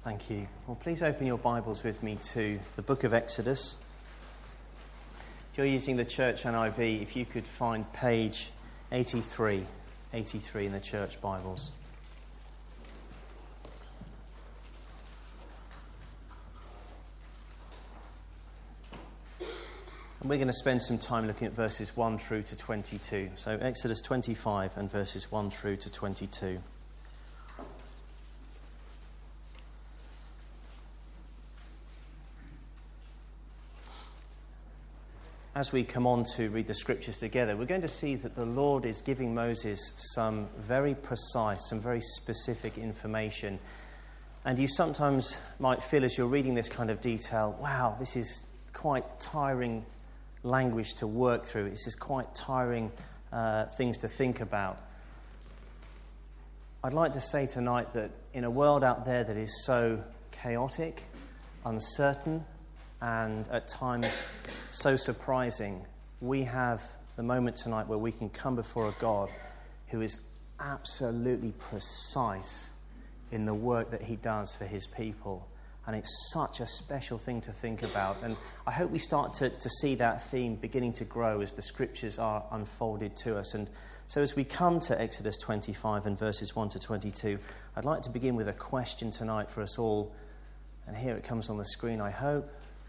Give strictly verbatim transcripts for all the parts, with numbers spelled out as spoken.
Thank you. Well, please open your Bibles with me to the book of Exodus. If you're using the Church N I V, if you could find page eighty-three, eighty-three in the Church Bibles. And we're going to spend some time looking at verses one through to twenty-two. So Exodus twenty-five and verses one through to twenty-two. As we come on to read the scriptures together, we're going to see that the Lord is giving Moses some very precise, some very specific information. And you sometimes might feel as you're reading this kind of detail, wow, this is quite tiring language to work through. This is quite tiring uh, things to think about. I'd like to say tonight that in a world out there that is so chaotic, uncertain, and at times so surprising, we have the moment tonight where we can come before a God who is absolutely precise in the work that he does for his people. And it's such a special thing to think about. And I hope we start to, to see that theme beginning to grow as the scriptures are unfolded to us. And so as we come to Exodus twenty-five and verses one to twenty-two, I'd like to begin with a question tonight for us all. And here it comes on the screen, I hope.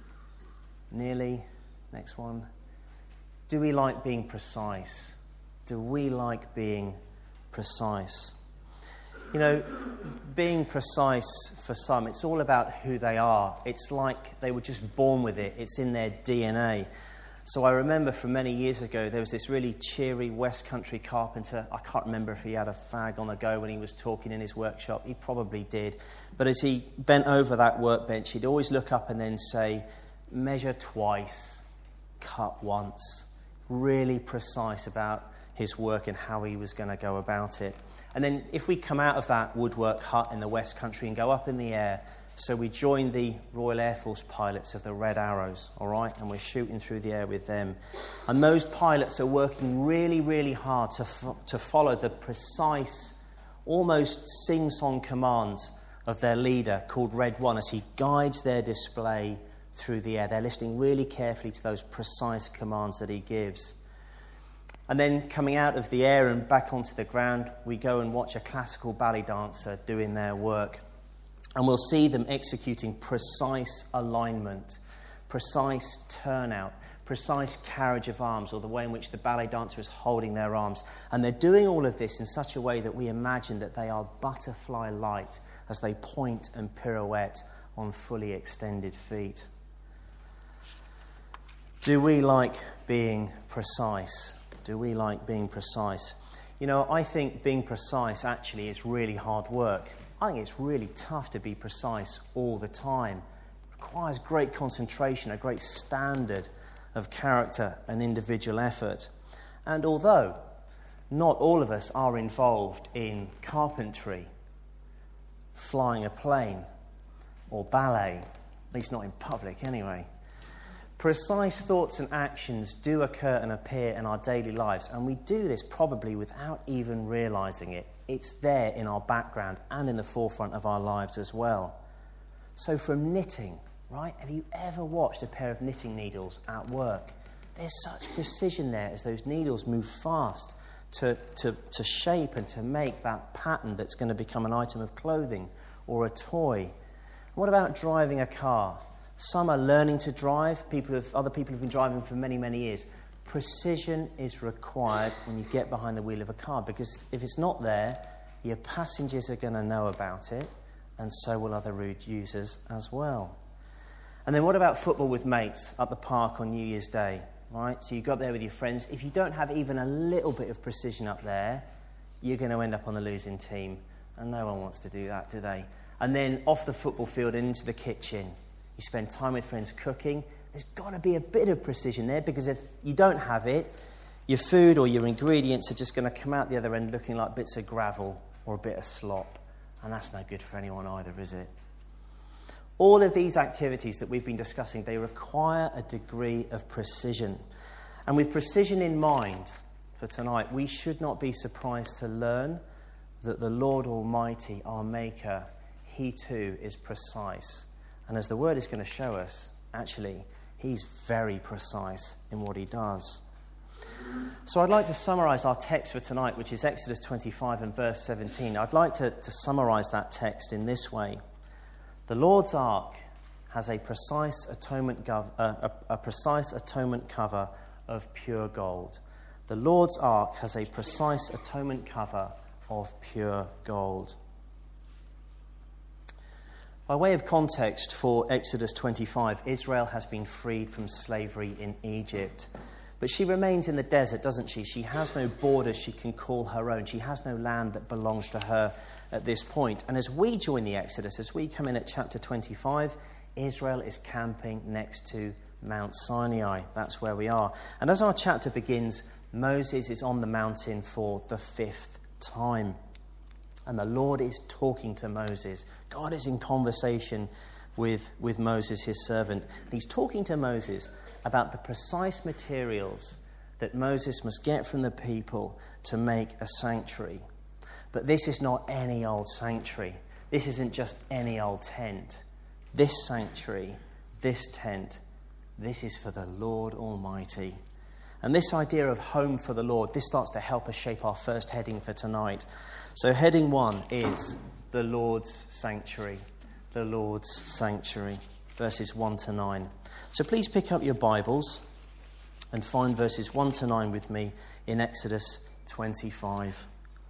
Nearly. Next one. Do we like being precise? Do we like being precise? You know, being precise for some, it's all about who they are. It's like they were just born with it. It's in their D N A. So I remember from many years ago, there was this really cheery West Country carpenter. I can't remember if he had a fag on the go when he was talking in his workshop. He probably did. But as he bent over that workbench, he'd always look up and then say, measure twice, cut once. Really precise about his work and how he was going to go about it. And then if we come out of that woodwork hut in the West Country and go up in the air, so we join the Royal Air Force pilots of the Red Arrows, all right? And we're shooting through the air with them. And those pilots are working really, really hard to fo- to follow the precise, almost sing-song commands of their leader called Red One as he guides their display through the air. They're listening really carefully to those precise commands that he gives. And then coming out of the air and back onto the ground, we go and watch a classical ballet dancer doing their work. And we'll see them executing precise alignment, precise turnout, precise carriage of arms, or the way in which the ballet dancer is holding their arms. And they're doing all of this in such a way that we imagine that they are butterfly-light as they point and pirouette on fully extended feet. Do we like being precise? Do we like being precise? You know, I think being precise actually is really hard work. I think it's really tough to be precise all the time. It requires great concentration, a great standard of character and individual effort. And although not all of us are involved in carpentry, flying a plane, or ballet, at least not in public anyway, precise thoughts and actions do occur and appear in our daily lives, and we do this probably without even realising it. It's there in our background and in the forefront of our lives as well. So from knitting, right? Have you ever watched a pair of knitting needles at work? There's such precision there as those needles move fast to, to, to shape and to make that pattern that's going to become an item of clothing or a toy. What about driving a car? Some are learning to drive. People have, other people have been driving for many, many years. Precision is required when you get behind the wheel of a car, because if it's not there, your passengers are going to know about it, and so will other road users as well. And then what about football with mates at the park on New Year's Day? Right? So you go up there with your friends. If you don't have even a little bit of precision up there, you're going to end up on the losing team, and no one wants to do that, do they? And then off the football field and into the kitchen. You spend time with friends cooking. There's got to be a bit of precision there, because if you don't have it, your food or your ingredients are just going to come out the other end looking like bits of gravel or a bit of slop. And that's no good for anyone either, is it? All of these activities that we've been discussing, they require a degree of precision. And with precision in mind for tonight, we should not be surprised to learn that the Lord Almighty, our Maker, he too is precise. And as the word is going to show us, actually, he's very precise in what he does. So I'd like to summarize our text for tonight, which is Exodus twenty-five and verse seventeen. I'd like to, to summarize that text in this way. The Lord's ark has a precise atonement gov- uh, a, a precise atonement cover of pure gold. The Lord's ark has a precise atonement cover of pure gold. By way of context for Exodus twenty-five, Israel has been freed from slavery in Egypt. But she remains in the desert, doesn't she? She has no borders she can call her own. She has no land that belongs to her at this point. And as we join the Exodus, as we come in at chapter twenty-five, Israel is camping next to Mount Sinai. That's where we are. And as our chapter begins, Moses is on the mountain for the fifth time. And the Lord is talking to Moses. God is in conversation with, with Moses, his servant. And he's talking to Moses about the precise materials that Moses must get from the people to make a sanctuary. But this is not any old sanctuary. This isn't just any old tent. This sanctuary, this tent, this is for the Lord Almighty. And this idea of home for the Lord, this starts to help us shape our first heading for tonight. So heading one is the Lord's sanctuary. The Lord's sanctuary, verses one to nine. So please pick up your Bibles and find verses one to nine with me in Exodus twenty-five.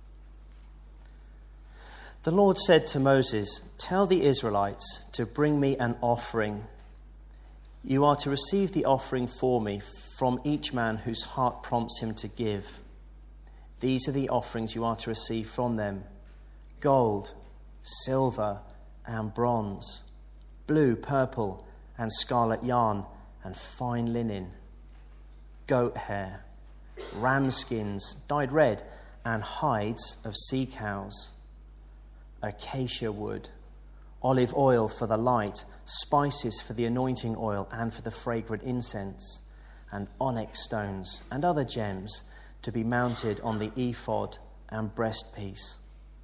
The Lord said to Moses, "Tell the Israelites to bring me an offering. You are to receive the offering for me from each man whose heart prompts him to give. These are the offerings you are to receive from them: gold, silver, and bronze, blue, purple, and scarlet yarn, and fine linen, goat hair, ram skins dyed red, and hides of sea cows, acacia wood, olive oil for the light, spices for the anointing oil and for the fragrant incense, and onyx stones and other gems to be mounted on the ephod and breastpiece.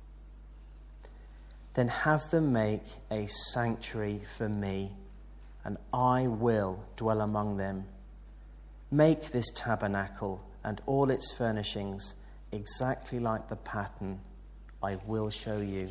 Then have them make a sanctuary for me, and I will dwell among them. Make this tabernacle and all its furnishings exactly like the pattern I will show you."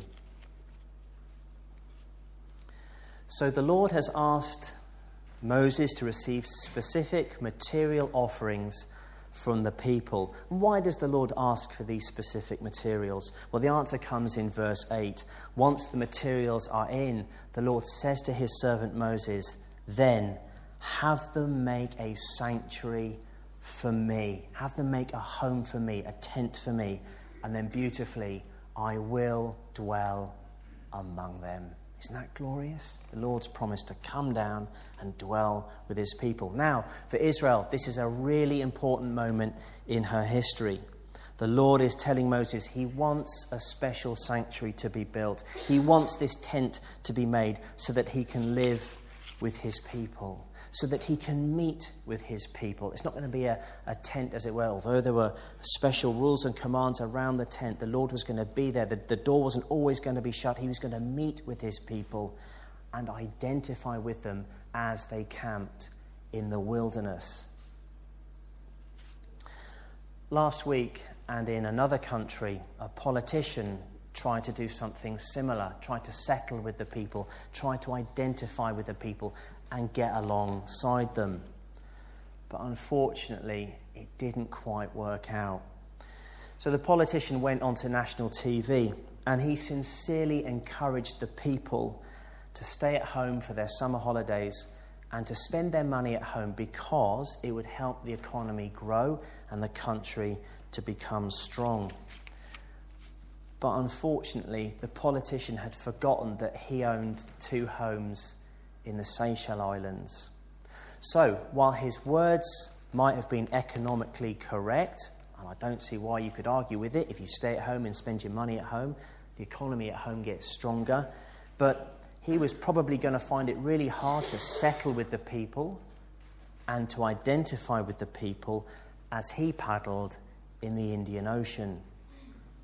So the Lord has asked Moses to receive specific material offerings from the people. Why does the Lord ask for these specific materials? Well, the answer comes in verse eight. Once the materials are in, the Lord says to his servant Moses, "Then have them make a sanctuary for me. Have them make a home for me, a tent for me. And then beautifully, I will dwell among them." Isn't that glorious? The Lord's promised to come down and dwell with his people. Now, for Israel, this is a really important moment in her history. The Lord is telling Moses he wants a special sanctuary to be built. He wants this tent to be made so that he can live with his people, so that he can meet with his people. It's not going to be a, a tent, as it were. Although there were special rules and commands around the tent, the Lord was going to be there. The, the door wasn't always going to be shut. He was going to meet with his people and identify with them as they camped in the wilderness. Last week, and in another country, a politician tried to do something similar, tried to settle with the people, tried to identify with the people and get alongside them. But unfortunately, it didn't quite work out. So the politician went onto national T V and he sincerely encouraged the people to stay at home for their summer holidays and to spend their money at home because it would help the economy grow and the country to become strong. But unfortunately, the politician had forgotten that he owned two homes in the Seychelles Islands. So, while his words might have been economically correct, and I don't see why you could argue with it, if you stay at home and spend your money at home, the economy at home gets stronger, but he was probably going to find it really hard to settle with the people and to identify with the people as he paddled in the Indian Ocean.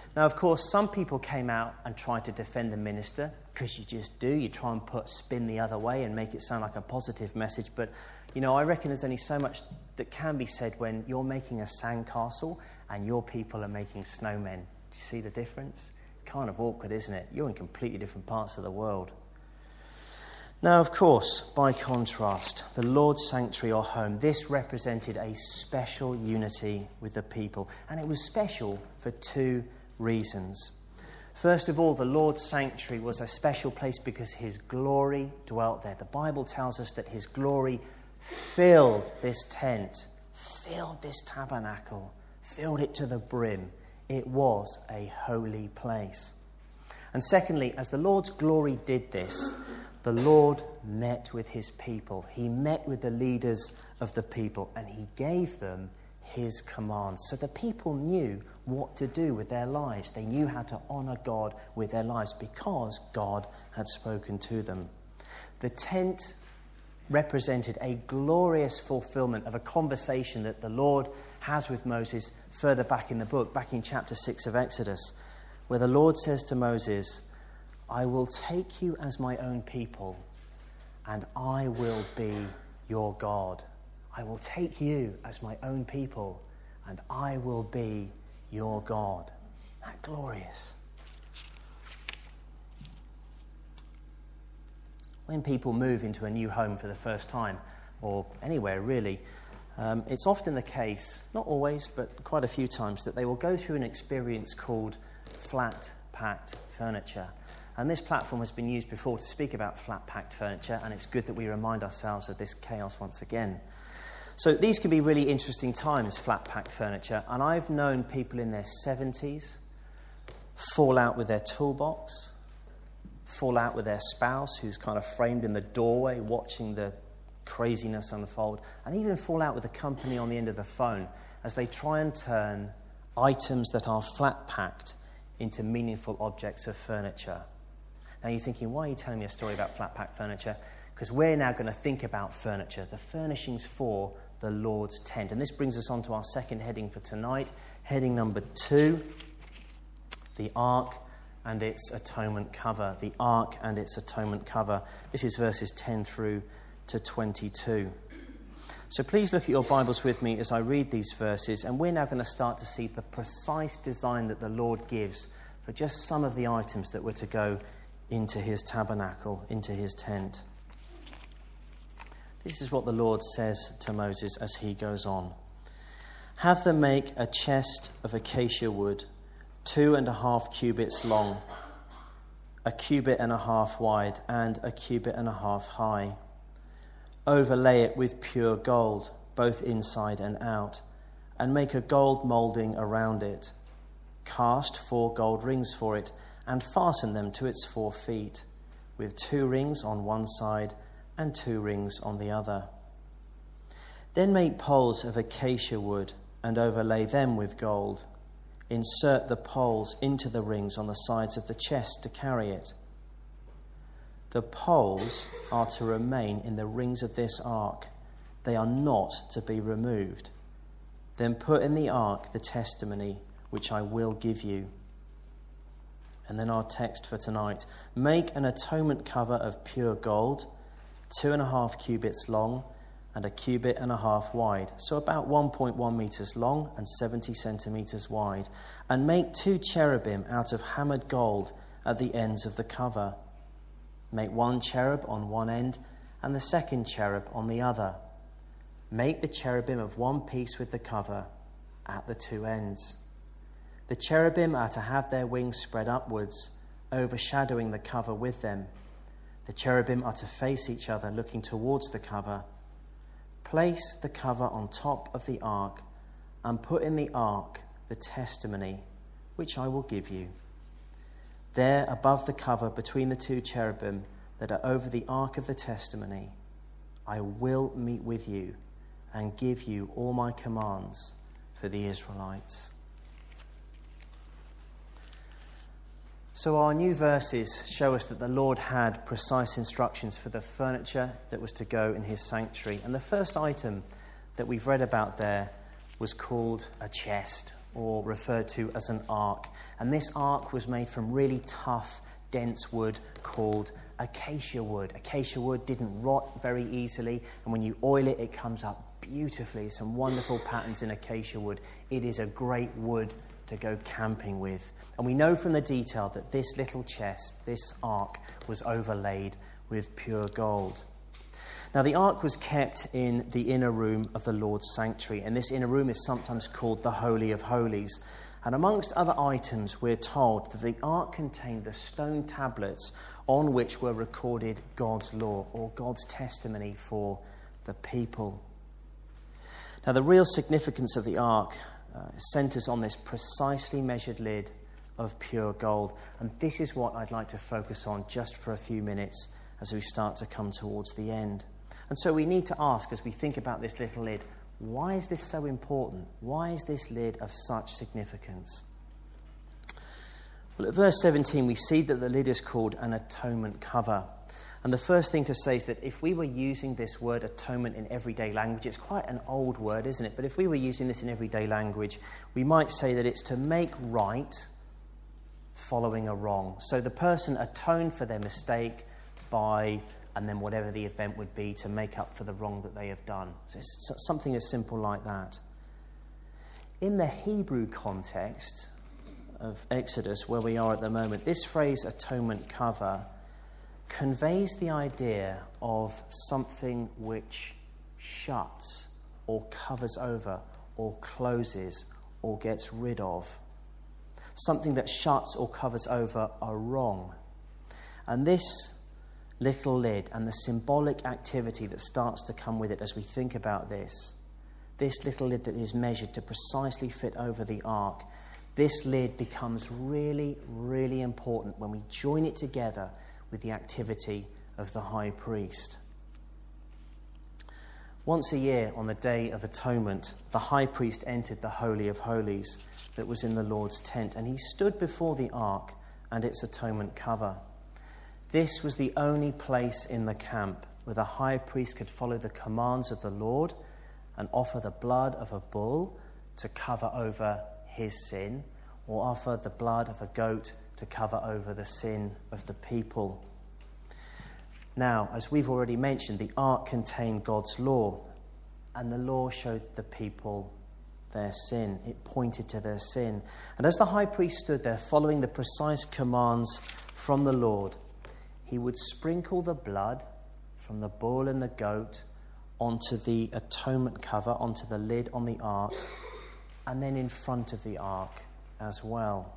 Now, of course, some people came out and tried to defend the minister, because you just do. You try and put spin the other way and make it sound like a positive message. But, you know, I reckon there's only so much that can be said when you're making a sandcastle and your people are making snowmen. Do you see the difference? Kind of awkward, isn't it? You're in completely different parts of the world. Now, of course, by contrast, the Lord's sanctuary or home, this represented a special unity with the people. And it was special for two reasons. First of all, the Lord's sanctuary was a special place because his glory dwelt there. The Bible tells us that his glory filled this tent, filled this tabernacle, filled it to the brim. It was a holy place. And secondly, as the Lord's glory did this, the Lord met with his people. He met with the leaders of the people and he gave them his commands. So the people knew what to do with their lives. They knew how to honour God with their lives because God had spoken to them. The tent represented a glorious fulfillment of a conversation that the Lord has with Moses further back in the book, back in chapter six of Exodus, where the Lord says to Moses, I will take you as my own people and I will be your God. I will take you as my own people and I will be your God. Isn't that glorious? When people move into a new home for the first time, or anywhere really, um, it's often the case, not always, but quite a few times, that they will go through an experience called flat-packed furniture. And this platform has been used before to speak about flat-packed furniture, and it's good that we remind ourselves of this chaos once again. So these can be really interesting times, flat-packed furniture, and I've known people in their seventies fall out with their toolbox, fall out with their spouse who's kind of framed in the doorway watching the craziness unfold, and even fall out with the company on the end of the phone as they try and turn items that are flat-packed into meaningful objects of furniture. Now you're thinking, why are you telling me a story about flat-packed furniture? Because we're now going to think about furniture, the furnishings for the Lord's tent. And this brings us on to our second heading for tonight, heading number two, the ark and its atonement cover. The ark and its atonement cover. This is verses ten through to twenty-two. So please look at your Bibles with me as I read these verses, and we're now going to start to see the precise design that the Lord gives for just some of the items that were to go into his tabernacle, into his tent. This is what the Lord says to Moses as he goes on. Have them make a chest of acacia wood, two and a half cubits long, a cubit and a half wide, and a cubit and a half high. Overlay it with pure gold, both inside and out, and make a gold moulding around it. Cast four gold rings for it, and fasten them to its four feet, with two rings on one side and two rings on the other. Then make poles of acacia wood, and overlay them with gold. Insert the poles into the rings on the sides of the chest to carry it. The poles are to remain in the rings of this ark. They are not to be removed. Then put in the ark the testimony which I will give you. And then our text for tonight. Make an atonement cover of pure gold, two and a half cubits long, and a cubit and a half wide, so about one point one meters long and seventy centimeters wide. And make two cherubim out of hammered gold at the ends of the cover. Make one cherub on one end and the second cherub on the other. Make the cherubim of one piece with the cover at the two ends. The cherubim are to have their wings spread upwards, overshadowing the cover with them. The cherubim are to face each other, looking towards the cover. Place the cover on top of the ark and put in the ark the testimony which I will give you. There above the cover between the two cherubim that are over the ark of the testimony, I will meet with you and give you all my commands for the Israelites. So our new verses show us that the Lord had precise instructions for the furniture that was to go in his sanctuary. And the first item that we've read about there was called a chest or referred to as an ark. And this ark was made from really tough, dense wood called acacia wood. Acacia wood didn't rot very easily, and when you oil it, it comes up beautifully. Some wonderful patterns in acacia wood. It is a great wood to go camping with. And we know from the detail that this little chest, this ark, was overlaid with pure gold. Now, the ark was kept in the inner room of the Lord's sanctuary, and this inner room is sometimes called the Holy of Holies. And amongst other items, we're told that the ark contained the stone tablets on which were recorded God's law, or God's testimony for the people. Now, the real significance of the ark uh, centres on this precisely measured lid of pure gold. And this is what I'd like to focus on just for a few minutes as we start to come towards the end. And so we need to ask, as we think about this little lid, why is this so important? Why is this lid of such significance? Well, at verse seventeen, we see that the lid is called an atonement cover. And the first thing to say is that if we were using this word atonement in everyday language, it's quite an old word, isn't it? But if we were using this in everyday language, we might say that it's to make right following a wrong. So the person atoned for their mistake by, and then whatever the event would be, to make up for the wrong that they have done. So it's something as simple like that. In the Hebrew context of Exodus, where we are at the moment, this phrase atonement cover conveys the idea of something which shuts or covers over or closes or gets rid of. Something that shuts or covers over a wrong. And this little lid and the symbolic activity that starts to come with it as we think about this, this little lid that is measured to precisely fit over the ark, this lid becomes really, really important when we join it together with the activity of the high priest. Once a year, on the Day of Atonement, the high priest entered the Holy of Holies that was in the Lord's tent, and he stood before the ark and its atonement cover. This was the only place in the camp where the high priest could follow the commands of the Lord and offer the blood of a bull to cover over his sin, or offer the blood of a goat to cover over the sin of the people. Now, as we've already mentioned, the ark contained God's law, and the law showed the people their sin. It pointed to their sin. And as the high priest stood there following the precise commands from the Lord, he would sprinkle the blood from the bull and the goat onto the atonement cover, onto the lid on the ark, and then in front of the ark as well.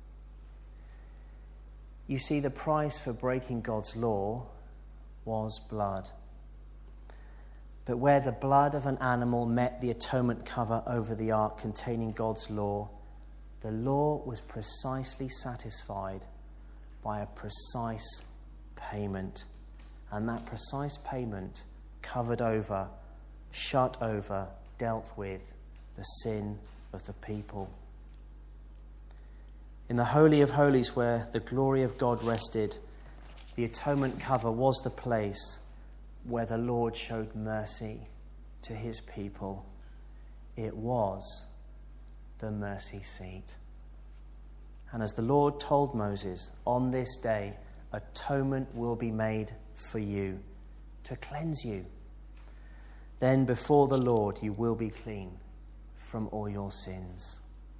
You see, the price for breaking God's law was blood. But where the blood of an animal met the atonement cover over the ark containing God's law, the law was precisely satisfied by a precise payment. And that precise payment covered over, shut over, dealt with the sin of the people. In the Holy of Holies, where the glory of God rested, the atonement cover was the place where the Lord showed mercy to his people. It was the mercy seat. And as the Lord told Moses, on this day, atonement will be made for you to cleanse you. Then before the Lord you will be clean from all your sins.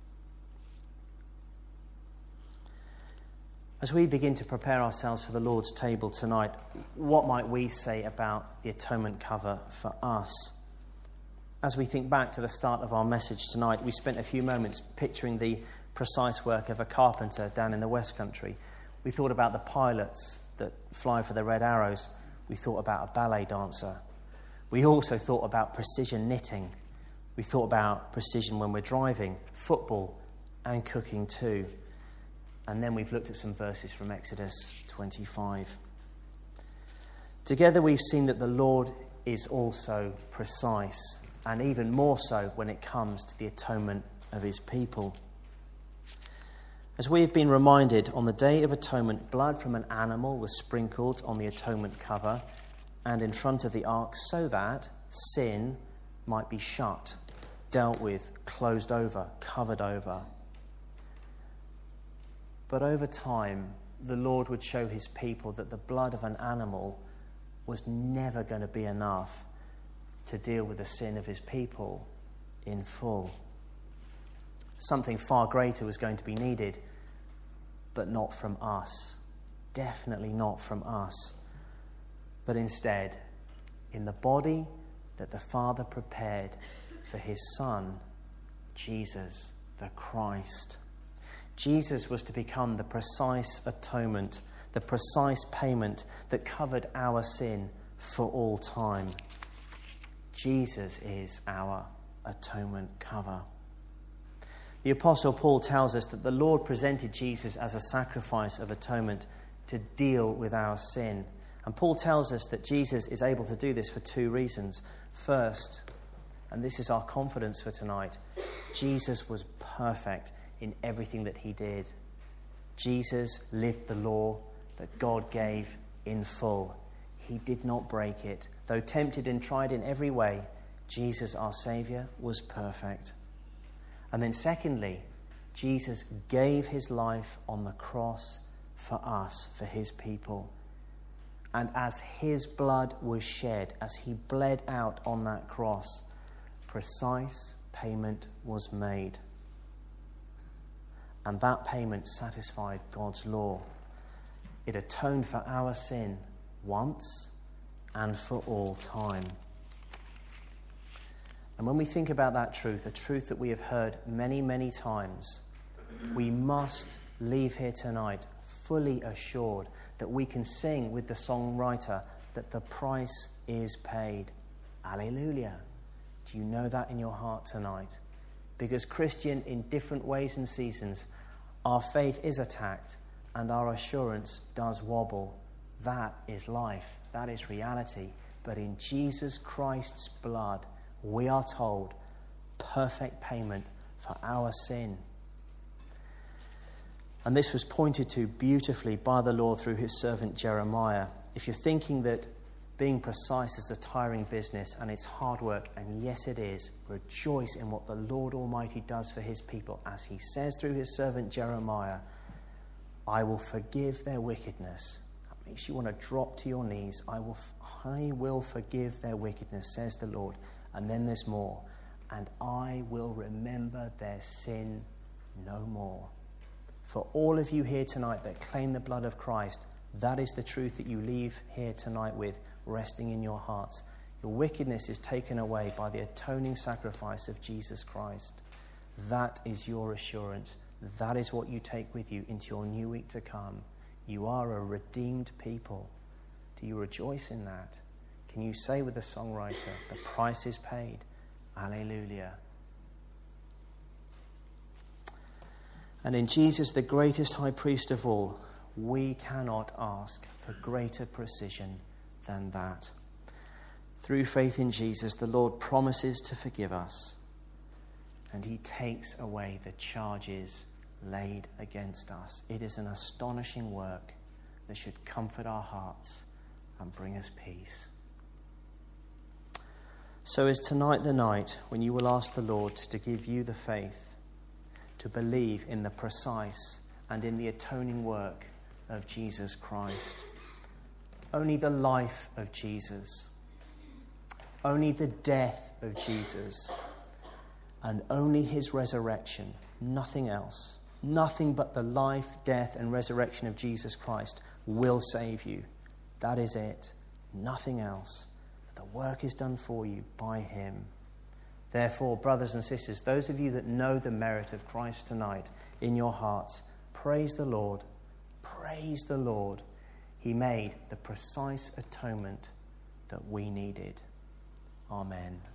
As we begin to prepare ourselves for the Lord's table tonight, what might we say about the atonement cover for us? As we think back to the start of our message tonight, we spent a few moments picturing the precise work of a carpenter down in the West Country. We thought about the pilots that fly for the Red Arrows. We thought about a ballet dancer. We also thought about precision knitting. We thought about precision when we're driving, football, and cooking too. And then we've looked at some verses from Exodus twenty-five. Together we've seen that the Lord is also precise, and even more so when it comes to the atonement of his people. As we have been reminded, on the Day of Atonement, blood from an animal was sprinkled on the atonement cover and in front of the ark so that sin might be shut, dealt with, closed over, covered over. But over time, the Lord would show his people that the blood of an animal was never going to be enough to deal with the sin of his people in full. Something far greater was going to be needed, but not from us. Definitely not from us. But instead, in the body that the Father prepared for his Son, Jesus, the Christ. Jesus was to become the precise atonement, the precise payment that covered our sin for all time. Jesus is our atonement cover. The Apostle Paul tells us that the Lord presented Jesus as a sacrifice of atonement to deal with our sin. And Paul tells us that Jesus is able to do this for two reasons. First, and this is our confidence for tonight, Jesus was perfect in everything that he did. Jesus lived the law that God gave in full. He did not break it. Though tempted and tried in every way, Jesus, our Saviour, was perfect. And then secondly, Jesus gave his life on the cross for us, for his people. And as his blood was shed, as he bled out on that cross, precise payment was made. And that payment satisfied God's law. It atoned for our sin once and for all time. And when we think about that truth, a truth that we have heard many, many times, we must leave here tonight fully assured that we can sing with the songwriter that the price is paid. Alleluia. Do you know that in your heart tonight? Because Christian, in different ways and seasons, our faith is attacked and our assurance does wobble. That is life. That is reality. But in Jesus Christ's blood, we are told, perfect payment for our sin. And this was pointed to beautifully by the Lord through his servant Jeremiah. If you're thinking that being precise is a tiring business and it's hard work, and yes it is, rejoice in what the Lord Almighty does for his people. As he says through his servant Jeremiah, I will forgive their wickedness. That makes you want to drop to your knees. I will, I will forgive their wickedness, says the Lord. And then there's more. And I will remember their sin no more. For all of you here tonight that claim the blood of Christ, that is the truth that you leave here tonight with, resting in your hearts. Your wickedness is taken away by the atoning sacrifice of Jesus Christ. That is your assurance. That is what you take with you into your new week to come. You are a redeemed people. Do you rejoice in that? Can you say with the songwriter, the price is paid? Alleluia. And in Jesus, the greatest high priest of all, we cannot ask for greater precision than that. Through faith in Jesus, the Lord promises to forgive us, and he takes away the charges laid against us. It is an astonishing work that should comfort our hearts and bring us peace. So is tonight the night when you will ask the Lord to give you the faith to believe in the precise and in the atoning work of Jesus Christ. Only the life of Jesus, only the death of Jesus, and only his resurrection, nothing else. Nothing but the life, death, and resurrection of Jesus Christ will save you. That is it. Nothing else. The work is done for you by him. Therefore, brothers and sisters, those of you that know the merit of Christ tonight in your hearts, praise the Lord. Praise the Lord. He made the precise atonement that we needed. Amen.